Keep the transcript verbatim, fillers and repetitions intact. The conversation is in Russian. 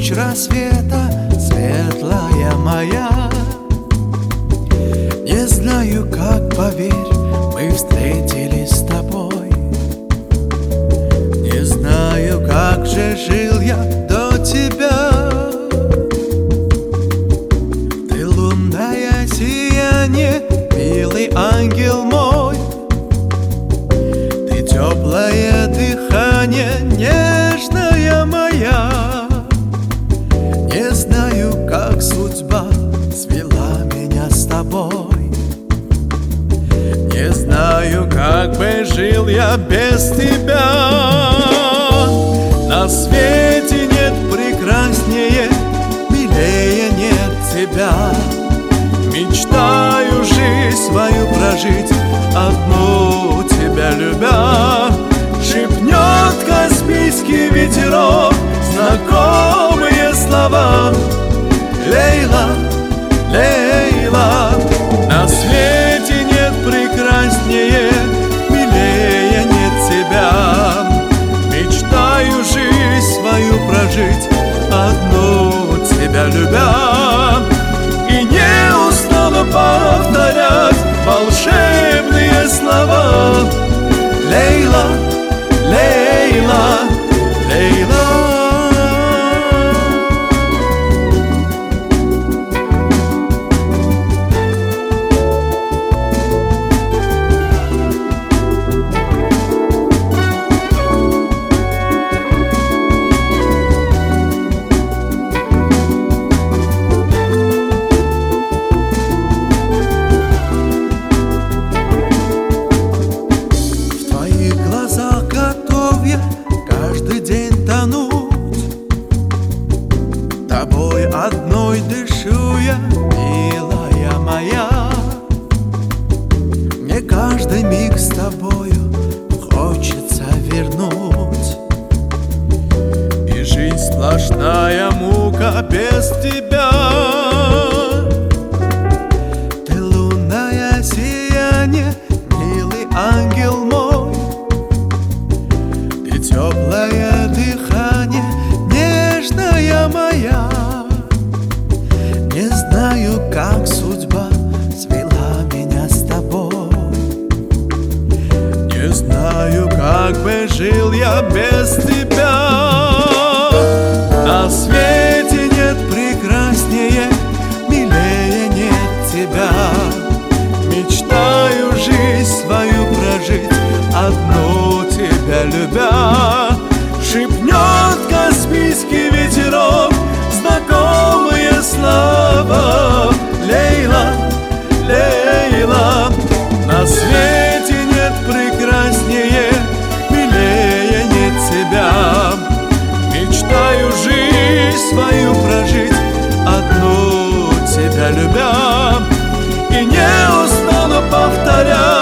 луч рассвета, светлая моя. Не знаю, как, поверь, мы встретились с тобой. Не знаю, как же жил я до тебя. Ты лунное сияние, милый ангел мой. Ты теплое дыхание, нежная моя. Не знаю, как судьба свела меня с тобой. Не знаю, как бы жил я без тебя. На свете нет прекраснее, милее нет тебя. Мечтаю жизнь свою прожить, одну тебя любя. Шепнет каспийский ветерок знакомые слова. Лейла, Лейла, на свете нет прекраснее, милее нет тебя. Мечтаю жизнь свою прожить, одну тебя любя. И не устану повторять волшебные слова. Лейла, Лейла, Лейла. Каждый день тонуть, тобой одной дышу я, милая моя. Мне каждый миг с тобою хочется вернуть. И жизнь сплошная мука без тебя. Ты лунное сияние, милый ангел мой. Теплое дыхание, нежная моя. Не знаю, как судьба свела меня с тобой. Не знаю, как бы жил я без тебя. На свете нет прекраснее, милее нет тебя. Мечтаю жизнь свою прожить, одну тебя любя. Шепнет каспийский ветерок знакомые слова. Лейла, Лейла, на свете нет прекраснее, милее нет тебя. Мечтаю жизнь свою прожить, одну тебя любя. И не устану повторять